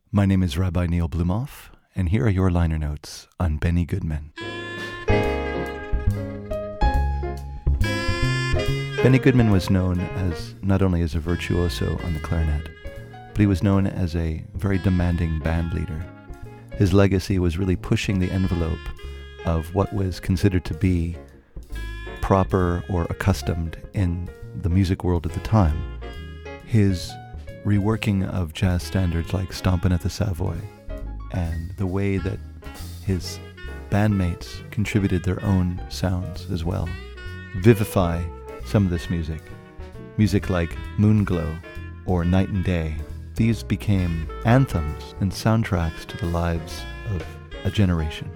My name is Rabbi Neil Blumoff, and here are your liner notes on Benny Goodman. Benny Goodman was known as not only as a virtuoso on the clarinet, but he was known as a very demanding band leader. His legacy was really pushing the envelope of what was considered to be proper or accustomed in the music world at the time. His reworking of jazz standards like Stompin' at the Savoy and the way that his bandmates contributed their own sounds as well vivify some of this music. Music like Moonglow or Night and Day. These became anthems and soundtracks to the lives of a generation.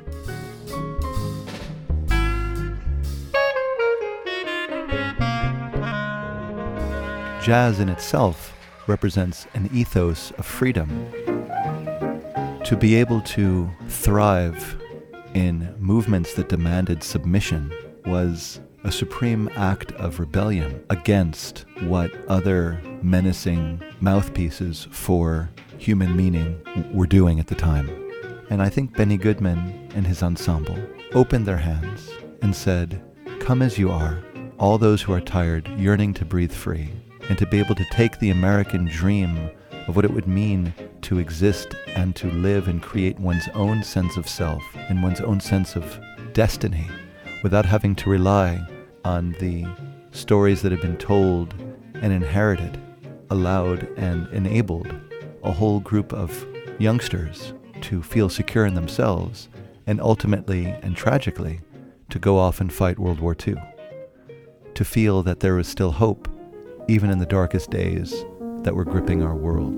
Jazz in itself represents an ethos of freedom. To be able to thrive in movements that demanded submission was a supreme act of rebellion against what other menacing mouthpieces for human meaning were doing at the time. And I think Benny Goodman and his ensemble opened their hands and said, "Come as you are, all those who are tired, yearning to breathe free, and to be able to take the American dream of what it would mean to exist and to live and create one's own sense of self and one's own sense of destiny without having to rely on the stories that have been told and inherited, allowed and enabled a whole group of youngsters to feel secure in themselves and ultimately and tragically to go off and fight World War II, to feel that there was still hope even in the darkest days that were gripping our world."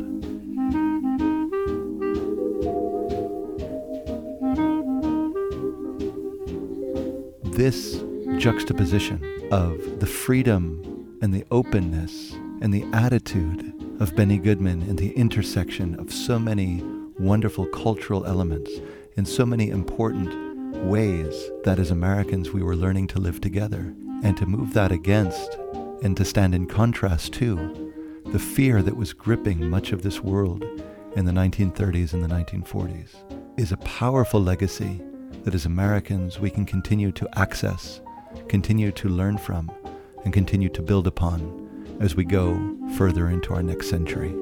This juxtaposition of the freedom and the openness and the attitude of Benny Goodman and the intersection of so many wonderful cultural elements in so many important ways that as Americans we were learning to live together, and to move that against and to stand in contrast to the fear that was gripping much of this world in the 1930s and the 1940s is a powerful legacy that as Americans we can continue to access, continue to learn from, and continue to build upon as we go further into our next century.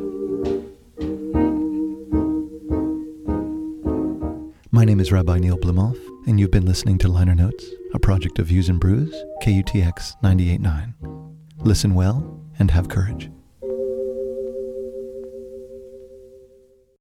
My name is Rabbi Neil Blumoff, and you've been listening to Liner Notes, a project of Views and Brews, KUTX 98.9. Listen well and have courage.